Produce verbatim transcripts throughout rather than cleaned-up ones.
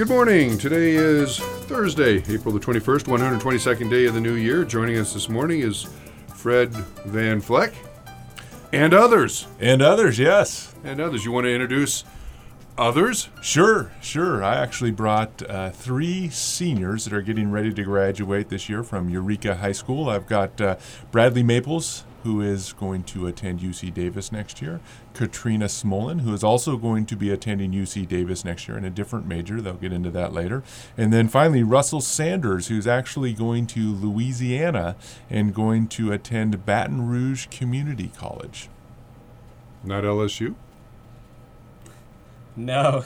Good morning. Today is Thursday, April the twenty-first, one hundred twenty-second day of the new year. Joining us this morning is Fred Van Vleck and others. And others, yes. And others. You want to introduce others? Sure, sure. I actually brought uh, three seniors that are getting ready to graduate this year from Eureka High School. I've got uh, Bradley Maples, who is going to attend U C Davis next year. Katrina Smolin, who is also going to be attending U C Davis next year in a different major. They'll get into that later. And then finally, Russell Sanders, who's actually going to Louisiana and going to attend Baton Rouge Community College. Not L S U? No.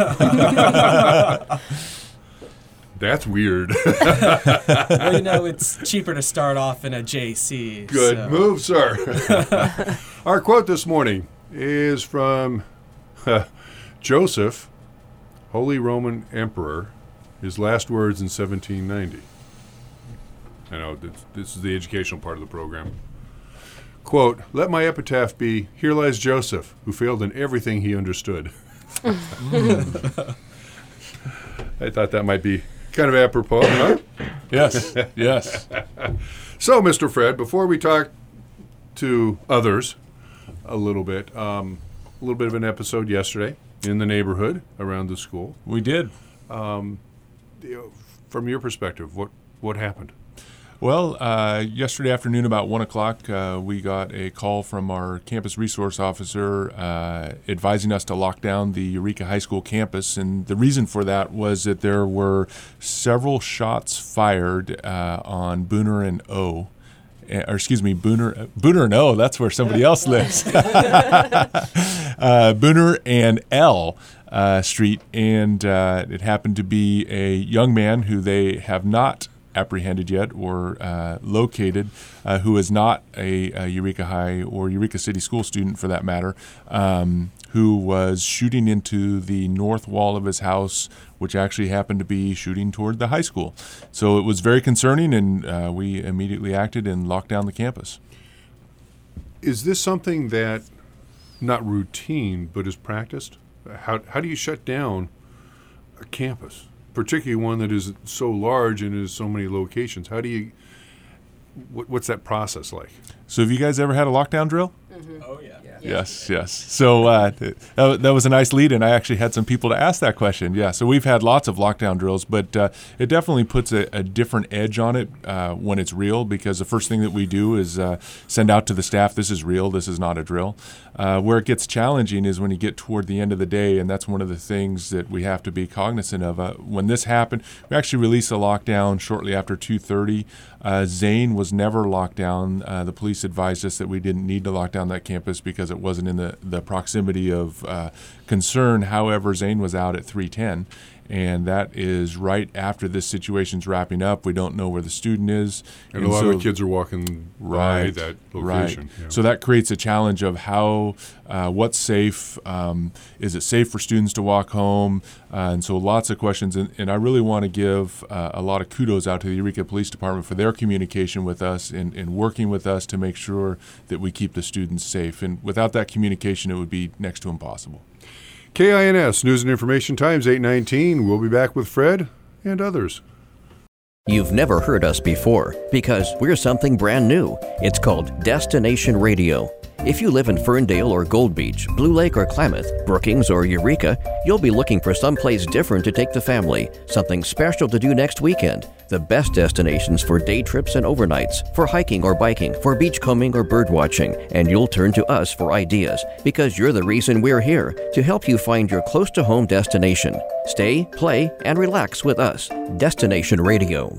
That's weird. Well, you know, it's cheaper to start off in a J C. Good so. move, sir. Our quote this morning is from uh, Joseph, Holy Roman Emperor, his last words in seventeen ninety. I know, this, this is the educational part of the program. Quote, "Let my epitaph be, here lies Joseph, who failed in everything he understood." mm. I thought that might be kind of apropos, huh? Yes, yes. So, Mister Fred, before we talk to others a little bit, um, a little bit of an episode yesterday in the neighborhood around the school. We did. Um, you know, from your perspective, what, what happened? Well, uh, yesterday afternoon about one o'clock, uh, we got a call from our campus resource officer uh, advising us to lock down the Eureka High School campus. And the reason for that was that there were several shots fired uh, on Booner and O. Or excuse me, Booner, Booner and O, that's where somebody else lives. uh, Booner and L uh, Street. And uh, it happened to be a young man who they have not apprehended yet or uh, located, uh, who is not a, a Eureka High or Eureka City School student for that matter, um, who was shooting into the north wall of his house, which actually happened to be shooting toward the high school. So it was very concerning, and uh, we immediately acted and locked down the campus. Is this something that, not routine, but is practiced? How, how do you shut down a campus? Particularly one that is so large and is so many locations. How do you, what, what's that process like? So have you guys ever had a lockdown drill? Mm-hmm. Oh, yeah. yeah. Yes, yes. So uh, that, that was a nice lead, and I actually had some people to ask that question. Yeah, so we've had lots of lockdown drills, but uh, it definitely puts a, a different edge on it uh, when it's real, because the first thing that we do is uh, send out to the staff, this is real, this is not a drill. Uh, where it gets challenging is when you get toward the end of the day, and that's one of the things that we have to be cognizant of. Uh, when this happened, we actually released a lockdown shortly after two thirty. Uh, Zane was never locked down. Uh, the police advised us that we didn't need to lock down that campus because it wasn't in the, the proximity of uh, concern. However, Zane was out at three ten. And that is right after this situation's wrapping up. We don't know where the student is. And, and a lot so, of kids are walking right, by that location. Right. Yeah. So that creates a challenge of how, uh, what's safe? Um, is it safe for students to walk home? Uh, and so lots of questions. And, and I really want to give uh, a lot of kudos out to the Eureka Police Department for their communication with us and, and working with us to make sure that we keep the students safe. And without that communication, it would be next to impossible. K I N S, News and Information Times, eight nineteen. We'll be back with Fred and others. You've never heard us before because we're something brand new. It's called Destination Radio. If you live in Ferndale or Gold Beach, Blue Lake or Klamath, Brookings or Eureka, you'll be looking for someplace different to take the family, something special to do next weekend. The best destinations for day trips and overnights, for hiking or biking, for beachcombing or bird watching, and you'll turn to us for ideas because you're the reason we're here, to help you find your close-to-home destination. Stay, play, and relax with us. Destination Radio.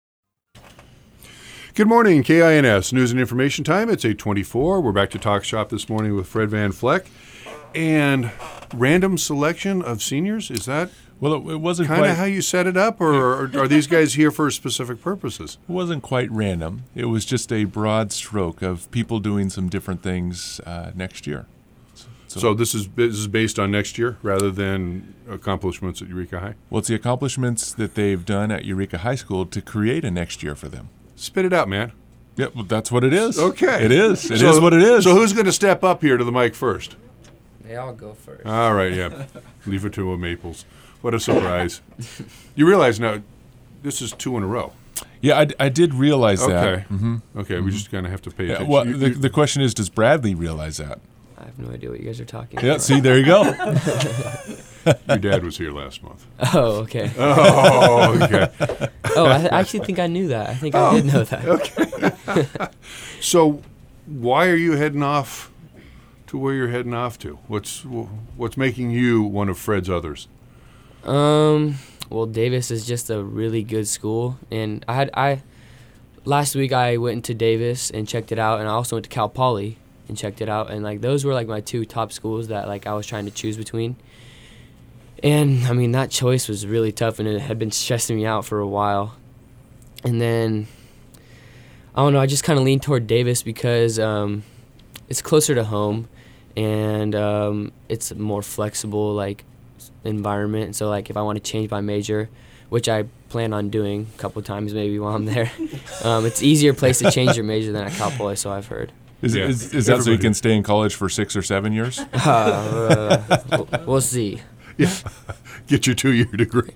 Good morning, K I N S, News and Information Time. It's eight twenty-four. We're back to Talk Shop this morning with Fred Van Vleck. And random selection of seniors, is that well, it, it wasn't kind quite, of how you set it up, or are, are these guys here for specific purposes? It wasn't quite random. It was just a broad stroke of people doing some different things uh, next year. So, so this is this is based on next year rather than accomplishments at Eureka High? Well, it's the accomplishments that they've done at Eureka High School to create a next year for them. Spit it out, man. Yep, well, that's what it is. Okay. It is. It so, is what it is. So who's going to step up here to the mic first? They all go first. All right, yeah. Leave it to a Maples. What a surprise. You realize now this is two in a row. Yeah, I, I did realize Okay. that. Mm-hmm. Okay, we just kind of have to pay Yeah, attention. well, You- the, you- the question is, does Bradley realize that? I have no idea what you guys are talking Yeah, about. see, there you go. your dad was here last month. Oh, okay. Oh, okay. Oh, I I actually think I knew that. I think I did know that. So, why are you heading off to where you're heading off to? What's what's making you one of Fred's others? Um, well, Davis is just a really good school, and I had I last week I went into Davis and checked it out, and I also went to Cal Poly and checked it out, and like those were like my two top schools that like I was trying to choose between. And I mean that choice was really tough, and it had been stressing me out for a while. And then I don't know, I just kind of leaned toward Davis because um, it's closer to home, and um, it's a more flexible like environment. So like if I want to change my major, which I plan on doing a couple times maybe while I'm there, um, it's easier place to change your major than at Cal Poly, so I've heard. Is, Yeah. is, is that so you Everybody- can stay in college for six or seven years? Uh, we'll, we'll see. Yeah, get your two-year degree.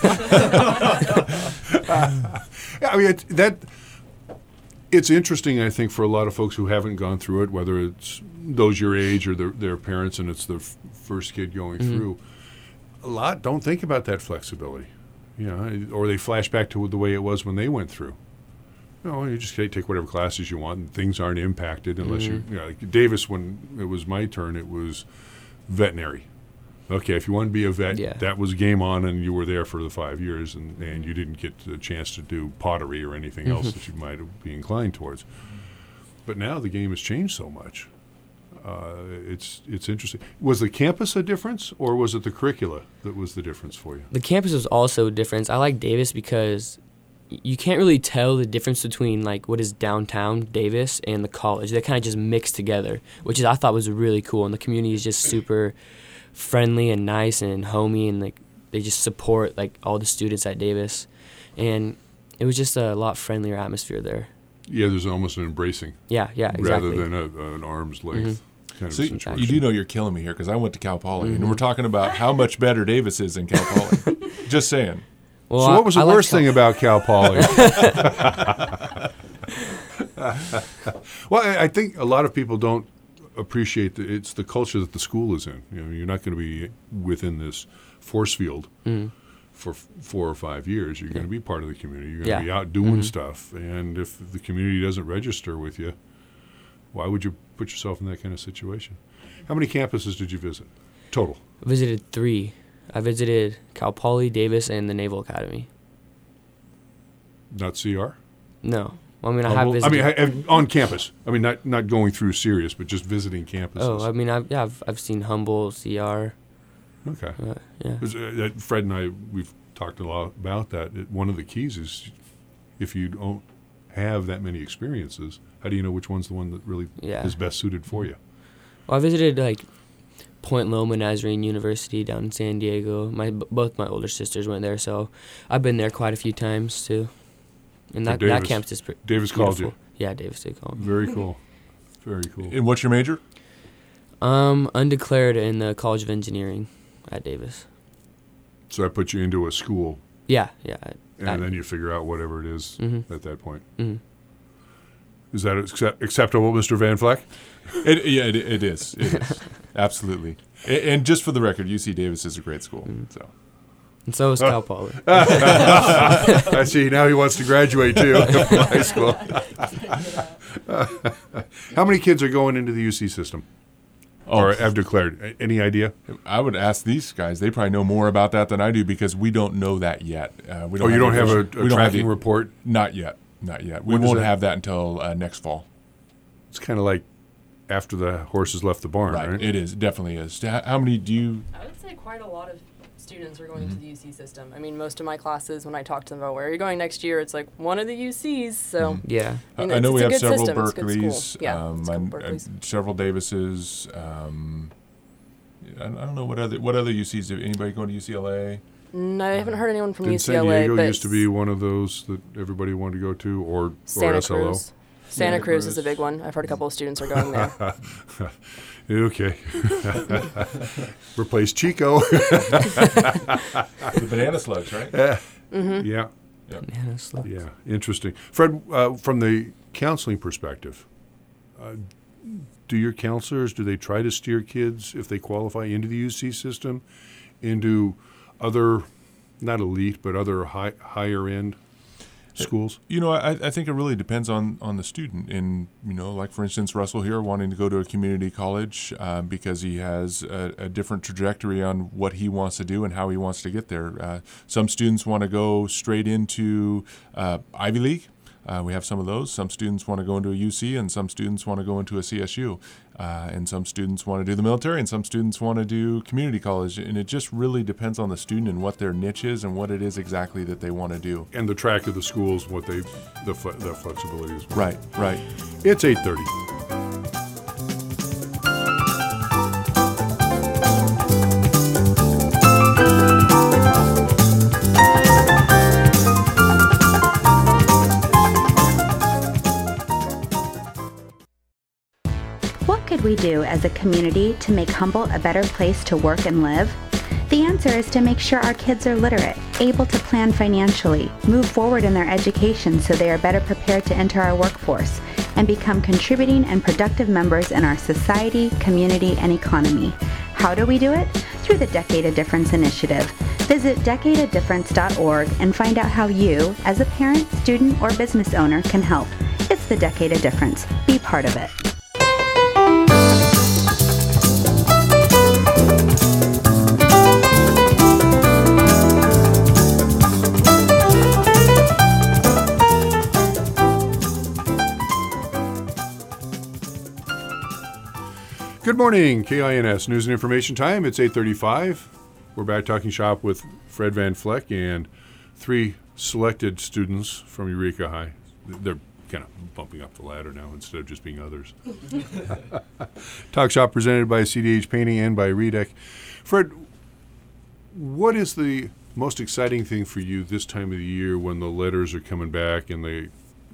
I mean, it, that it's interesting. I think for a lot of folks who haven't gone through it, whether it's those your age or their, their parents, and it's the f- first kid going Mm-hmm. through, a lot don't think about that flexibility. You know, or they flash back to the way it was when they went through. You know, you just take whatever classes you want, and things aren't impacted unless you, you know, like Davis, when it was my turn, it was veterinary. Okay, if you wanted to be a vet, Yeah. that was game on, and you were there for the five years, and, and you didn't get the chance to do pottery or anything else that you might be inclined towards. But now the game has changed so much. Uh, it's it's interesting. Was the campus a difference, or was it the curricula that was the difference for you? The campus was also different. I like Davis because y- you can't really tell the difference between like what is downtown Davis and the college. They kind of just mix together, which is I thought was really cool. And the community is just super friendly and nice and homey, and like they just support like all the students at Davis, and it was just a lot friendlier atmosphere there. Yeah, there's almost an embracing Yeah, yeah, exactly. rather than a, an arm's length kind of So situation. you do know you're killing me here because I went to Cal Poly, and we're talking about how much better Davis is than Cal Poly. Just saying. Well, So I- what was the I like worst Cal- thing about Cal Poly? Well, I I think a lot of people don't appreciate that it's the culture that the school is in. You know, you're not going to be within this force field Mm-hmm. for f- four or five years. You're going to be part of the community. You're going Yeah. to be out doing stuff. And if the community doesn't register with you, why would you put yourself in that kind of situation? How many campuses did you visit total? I visited three. I visited Cal Poly, Davis, and the Naval Academy. Not C R? No, well, I mean I Oh, have well, I visited. mean, ha- have- on campus. I mean, not not going through Sirius, but just visiting campuses. Oh, I mean, I've yeah, I've, I've seen Humboldt, C R. Okay. Uh, yeah. 'Cause, uh, that Fred and I, we've talked a lot about that. It, one of the keys is if you don't have that many experiences, how do you know which one's the one that really Yeah. is best suited for you? Well, I visited like Point Loma Nazarene University down in San Diego. My b- both my older sisters went there, so I've been there quite a few times too. And So that, that Davis- campus is pretty. Davis called you. Yeah, Davis did call me. Very cool. Very cool. And what's your major? Um, undeclared in the College of Engineering at Davis. So that puts you into a school, Yeah, yeah. I- and I- then you figure out whatever it is Mhm. at that point. Mhm. Is that accept- acceptable, Mister Van Fleck? It, yeah, it, it is. It is. Absolutely. And, and just for the record, U C Davis is a great school. So. And so is Cal Poly. I see. Now he wants to graduate too from high school. How many kids are going into the U C system? Oh, Or have declared? A- Any idea? I would ask these guys. They probably know more about that than I do because we don't know that yet. Uh, we Oh, you don't have a, the- a we don't have tracking the- report? Not yet. Not yet. We When does won't that- have that until uh, next fall. It's kind of like after the horses left the barn, right? Right. It is. It definitely is. How how many do you? I would say quite a lot of students are going to the U C system. I mean, most of my classes, when I talk to them about where are you going next year, it's like one of the U Cs. So Yeah. I mean, I know it's- we it's a have good several system. It's a good school. Berkeleys, Yeah, um, it's a couple and, Berkeleys. and several Davises. Um, I I don't know what other what other U Cs. Anybody going to U C L A? No, I haven't heard anyone from Didn't San U C L A. Diego but used to be one of those that everybody wanted to go to, or or Santa S L O? Cruz. Santa Cruz is a big one. I've heard a couple of students are going there. Okay. Replace Chico. The banana slugs, right? Uh, Mm-hmm. Yeah. Banana slugs. Yeah. Interesting. Fred, uh, from the counseling perspective, uh, do your counselors, do they try to steer kids, if they qualify into the U C system, into other, not elite, but other high, higher end schools? You know, I, I think it really depends on, on the student. And, you know, like, for instance, Russell here wanting to go to a community college uh, because he has a, a different trajectory on what he wants to do and how he wants to get there. Uh, some students want to go straight into uh, Ivy League. Uh, we have some of those. Some students want to go into a U C, and some students want to go into a C S U. Uh, and some students want to do the military, and some students want to do community college. And it just really depends on the student and what their niche is and what it is exactly that they want to do. And the track of the schools, what they, the, fle- the flexibility as well. Right, right. It's eight thirty. What could we do as a community to make Humboldt a better place to work and live? The answer is to make sure our kids are literate, able to plan financially, move forward in their education so they are better prepared to enter our workforce, and become contributing and productive members in our society, community, and economy. How do we do it? Through the Decade of Difference initiative. Visit decade of difference dot org and find out how you, as a parent, student, or business owner, can help. It's the Decade of Difference. Be part of it. Good morning, K I N S News and Information Time. It's eight thirty-five. We're back talking shop with Fred Van Fleck and three selected students from Eureka High. They're kind of bumping up the ladder now instead of just being others. Talk shop presented by C D H Painting and by Redec. Fred, what is the most exciting thing for you this time of the year when the letters are coming back and they,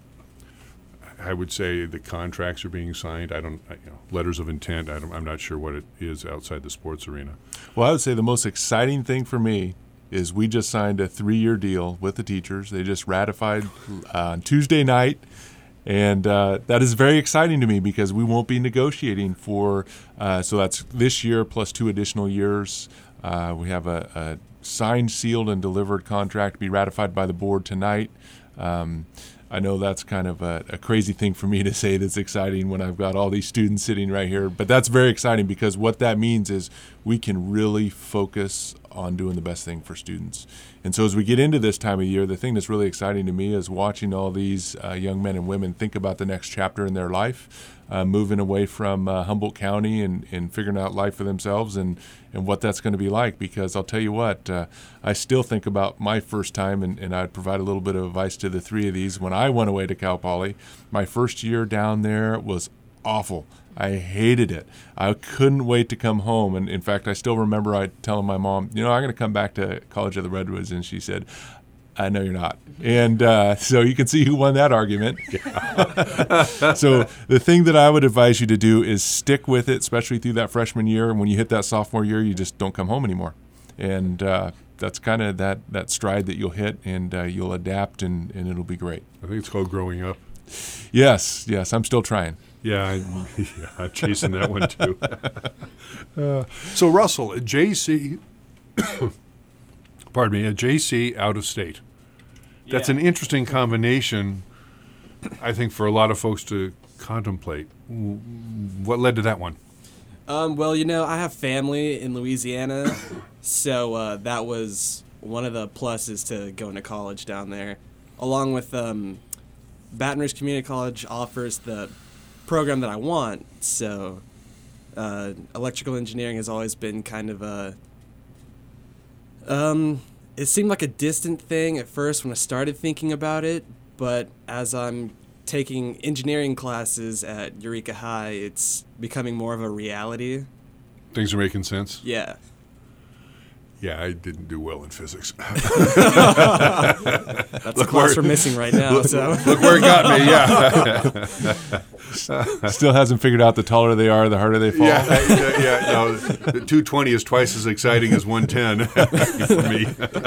I would say the contracts are being signed? I don't, I, you know, letters of intent. I don't, I'm not sure what it is outside the sports arena. Well, I would say the most exciting thing for me is we just signed a three-year deal with the teachers. They just ratified uh, on Tuesday night, and uh, that is very exciting to me because we won't be negotiating for, uh, so that's this year plus two additional years. Uh, we have a, a signed, sealed, and delivered contract to be ratified by the board tonight. Um, I know that's kind of a, a crazy thing for me to say that's exciting when I've got all these students sitting right here, but that's very exciting because what that means is we can really focus on doing the best thing for students. And so as we get into this time of year, the thing that's really exciting to me is watching all these uh, young men and women think about the next chapter in their life, uh, moving away from uh, Humboldt County and, and figuring out life for themselves and, and what that's going to be like. Because I'll tell you what, uh, I still think about my first time, and, and I'd provide a little bit of advice to the three of these. When I went away to Cal Poly, my first year down there was awful. I hated it. I couldn't wait to come home. And in fact, I still remember I telling my mom, you know, I'm going to come back to College of the Redwoods. And she said, I know you're not. And uh, so you can see who won that argument. So the thing that I would advise you to do is stick with it, especially through that freshman year. And when you hit that sophomore year, you just don't come home anymore. And uh, that's kind of that, that stride that you'll hit, and uh, you'll adapt, and, and it'll be great. I think it's called growing up. Yes, yes, I'm still trying. Yeah, I, yeah I'm chasing that one too. uh, so Russell, at J C, pardon me, at J C out of state. That's Yeah. an interesting combination, I think, for a lot of folks to contemplate. W- What led to that one? Um, well, you know, I have family in Louisiana, so uh, that was one of the pluses to going to college down there. Along with um, Baton Rouge Community College offers the program that I want, so uh, electrical engineering has always been kind of a... Um, it seemed like a distant thing at first when I started thinking about it, but as I'm taking engineering classes at Eureka High, it's becoming more of a reality. Things are making sense. Yeah. Yeah, I didn't do well in physics. That's a class we're missing right now. Look, So look where it got me, yeah. Still hasn't figured out the taller they are, the harder they fall. Yeah, yeah, yeah. No, the two twenty is twice as exciting as one ten for me.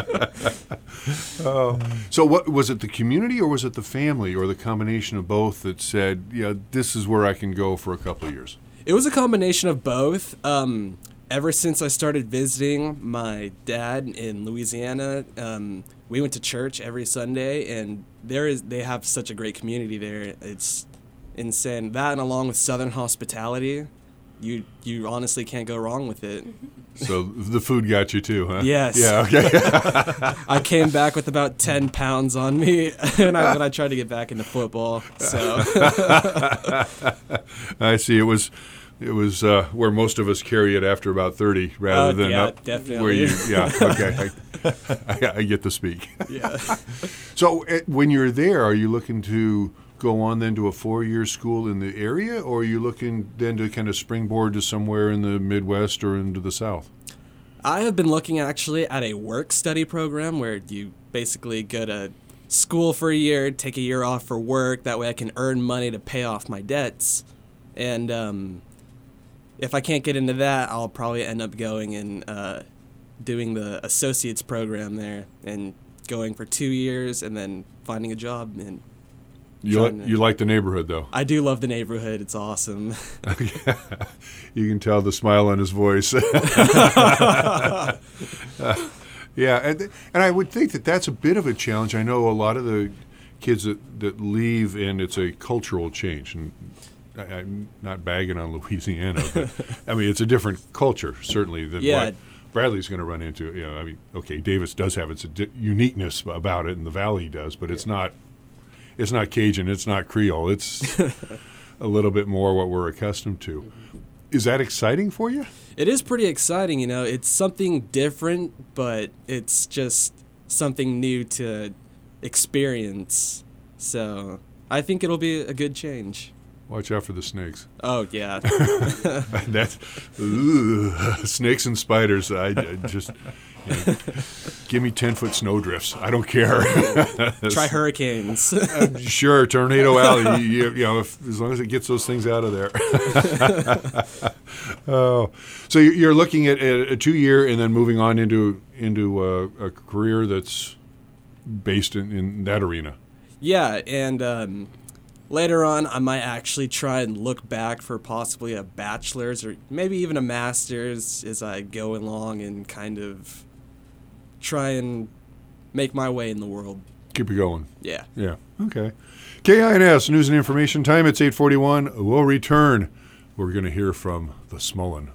Oh. So what was it, the community or was it the family or the combination of both that said, yeah, this is where I can go for a couple of years? it was a combination of both. Um, ever since I started visiting my dad in Louisiana, um, we went to church every Sunday, and there is they have such a great community there. It's insane. That, and along with Southern hospitality, you you honestly can't go wrong with it. So the food got you too, huh? Yes. Yeah, okay. I came back with about ten pounds on me when I, when I tried to get back into football. So I see. It was it was uh, where most of us carry it after about thirty rather Uh, than yeah, up definitely. where you, yeah, okay. I, I, I get to speak. yeah. So uh, when you're there, are you looking to go on then to a four-year school in the area, or are you looking then to kind of springboard to somewhere in the Midwest or into the South? I have been looking actually at a work study program where you basically go to school for a year, take a year off for work. That way I can earn money to pay off my debts. And um, if I can't get into that, I'll probably end up going and uh, doing the associate's program there and going for two years and then finding a job. And You, Trying li- to- you like the neighborhood, though. I do love the neighborhood. It's awesome. You can tell the smile on his voice. Uh, yeah, and, and I would think that that's a bit of a challenge. I know a lot of the kids that, that leave, and it's a cultural change. And I, I'm not bagging on Louisiana, but I mean, it's a different culture, certainly, than Yeah. what Bradley's going to run into. You know, I mean, okay, Davis does have its di- uniqueness about it, and the Valley does, but it's not it's not Cajun, it's not Creole. It's a little bit more what we're accustomed to. Is that exciting for you? It is pretty exciting, you know. It's something different, but it's just something new to experience. So I think it'll be a good change. Watch out for the snakes. Oh, yeah. That's ugh, snakes and spiders. I, I just you know, give me ten foot snowdrifts. I don't care. Try hurricanes. Sure, Tornado Alley. You, you know, if, as long as it gets those things out of there. Oh, so you- you're looking at a, a two year and then moving on into into a, a career that's based in, in that arena. Yeah, and um, later on, I might actually try and look back for possibly a bachelor's or maybe even a master's as I go along and kind of try and make my way in the world. Keep it going. Yeah. Yeah. Okay. K I N S News and Information Time. It's eight forty-one. We'll return. We're going to hear from the Smullen.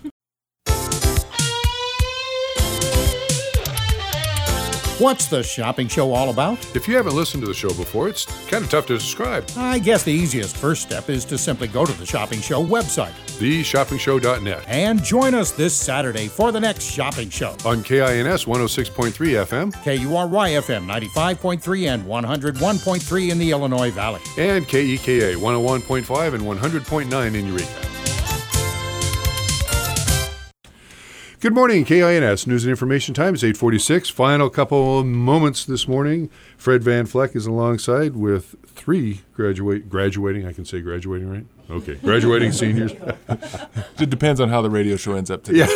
What's the shopping show all about? If you haven't listened to the show before, it's kind of tough to describe. I guess the easiest first step is to simply go to the shopping show website the shopping show dot net. and join us this Saturday for the next shopping show. On K I N S one oh six point three F M K U R Y F M ninety-five point three and one oh one point three in the Illinois Valley. and K E K A one oh one point five and one hundred point nine in Eureka. Good morning, K I N S News and Information Time. It's eight forty-six. Final couple of moments this morning. Fred Van Fleck is alongside with three graduate graduating. I can say graduating, right? Okay, graduating seniors. It depends on how the radio show ends up today.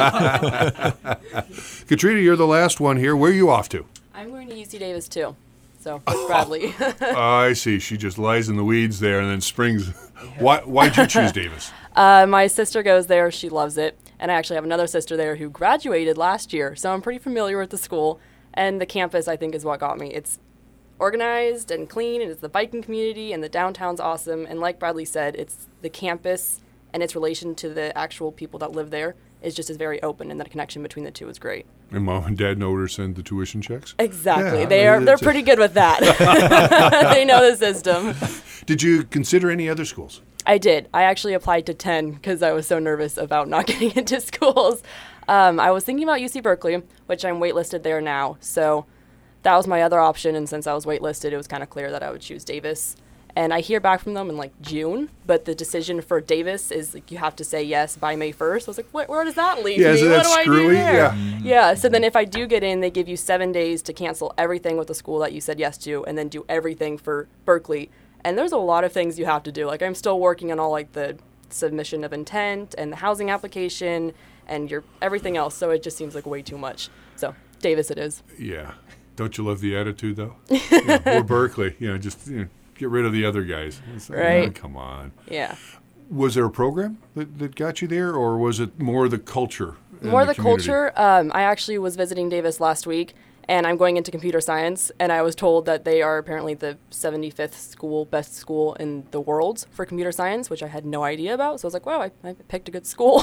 Katrina, you're the last one here. Where are you off to? I'm going to U C Davis too. So with Bradley. I see. She just lies in the weeds there and then springs. Why? Why'd you choose Davis? uh, my sister goes there. She loves it. And I actually have another sister there who graduated last year. So I'm pretty familiar with the school. And the campus, I think, is what got me. It's organized and clean, and it's the biking community, and the downtown's awesome. And like Bradley said, it's the campus and its relation to the actual people that live there is just as very open, and that connection between the two is great. And mom and dad know where to send the tuition checks? Exactly. Yeah, they are, they're it's a- pretty good with that. They know the system. Did you consider any other schools? I did. I actually applied to ten because I was so nervous about not getting into schools. Um, I was thinking about U C Berkeley, which I'm waitlisted there now. So that was my other option. And since I was waitlisted, it was kind of clear that I would choose Davis. And I hear back from them in like June, but the decision for Davis is like you have to say yes by May first. I was like, what, where does that leave Yeah, me? isn't What that do I do screwy? there? Yeah. Yeah, so then if I do get in, they give you seven days to cancel everything with the school that you said yes to, and then do everything for Berkeley. And there's a lot of things you have to do. Like I'm still working on all like the submission of intent and the housing application and your everything else. So it just seems like way too much. So Davis it is. Yeah. Don't you love the attitude, though? Yeah, or Berkeley, you know, just you know, get rid of the other guys. It's like, Right. oh, come on. Yeah. Was there a program that, that got you there, or was it more the culture? and More the, community? culture. Um, I actually was visiting Davis last week, and I'm going into computer science, and I was told that they are apparently the seventy-fifth school, best school in the world for computer science, which I had no idea about. So I was like, wow, I, I picked a good school.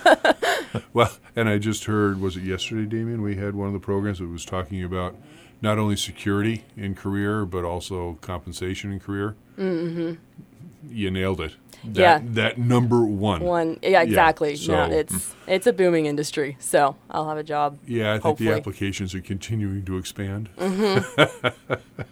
Well, and I just heard, was it yesterday, Damien? We had one of the programs that was talking about not only security in career, but also compensation in career. Mm-hmm. You nailed it. That, Yeah. That number one. One, yeah, exactly. so- no, it's it's a booming industry, so I'll have a job. Yeah, I think hopefully. the applications are continuing to expand. Mm-hmm.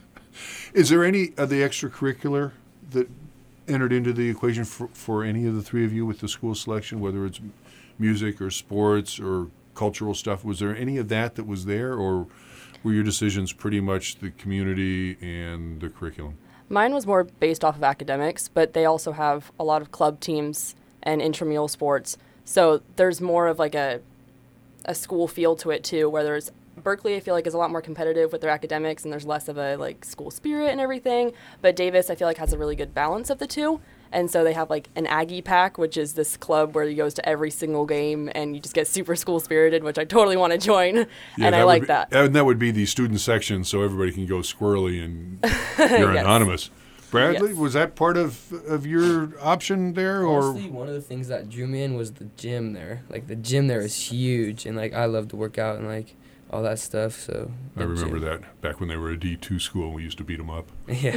Is there any of the extracurricular that entered into the equation for, for any of the three of you with the school selection, whether it's music or sports or cultural stuff? Was there any of that that was there, or were your decisions pretty much the community and the curriculum? Mine was more based off of academics, but they also have a lot of club teams and intramural sports. So there's more of like a a school feel to it too, where there's Berkeley I feel like is a lot more competitive with their academics and there's less of a like school spirit and everything. But Davis I feel like has a really good balance of the two. And so they have like an Aggie Pack, which is this club where you goes to every single game and you just get super school spirited, which I totally want to join. Yeah, and I would like be- that. And that would be the student section, so everybody can go squirrely and you're Yes. anonymous. Bradley, Yes. was that part of of your option there, or Honestly, one of the things that drew me in was the gym there. Like the gym there is huge, and like I love to work out and like all that stuff. So I the remember gym. that back when they were a D two school, we used to beat them up. Yeah.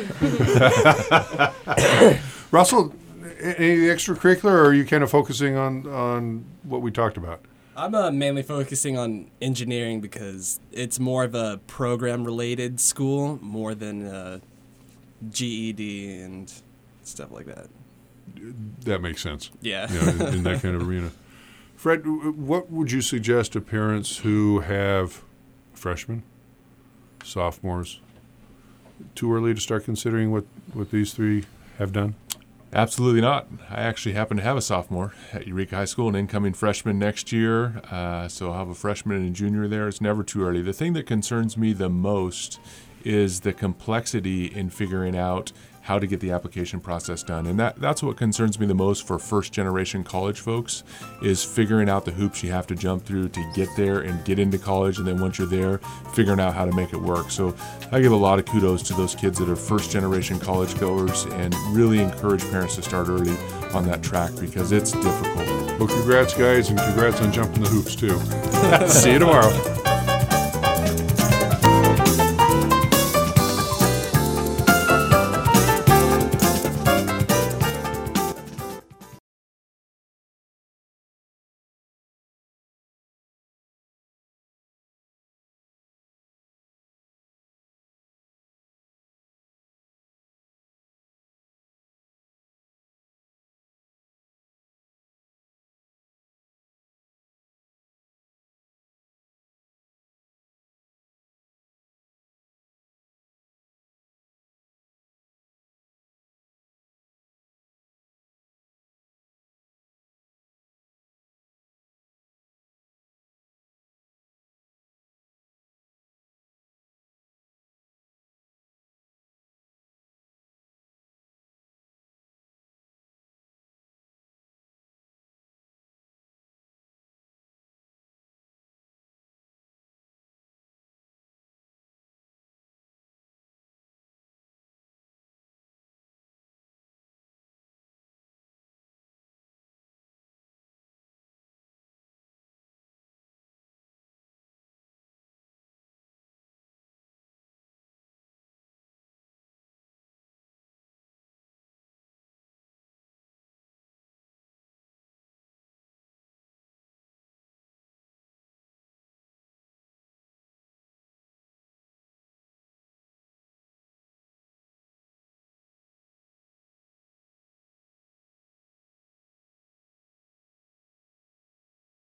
Russell, a- any extracurricular, or are you kind of focusing on, on what we talked about? I'm uh, mainly focusing on engineering because it's more of a program-related school more than uh, G E D and stuff like that. That makes sense. Yeah. You know, in, in that kind of arena. Fred, w- what would you suggest to parents who have freshmen, sophomores? Too early to start considering what, what these three have done? Absolutely not. I actually happen to have a sophomore at Eureka High School, an incoming freshman next year. Uh, so I'll have a freshman and a junior there. It's never too early. The thing that concerns me the most is the complexity in figuring out how to get the application process done. And that, that's what concerns me the most for first-generation college folks, is figuring out the hoops you have to jump through to get there and get into college, and then once you're there, figuring out how to make it work. So I give a lot of kudos to those kids that are first-generation college goers and really encourage parents to start early on that track because it's difficult. Well, congrats, guys, and congrats on jumping the hoops, too. See you tomorrow.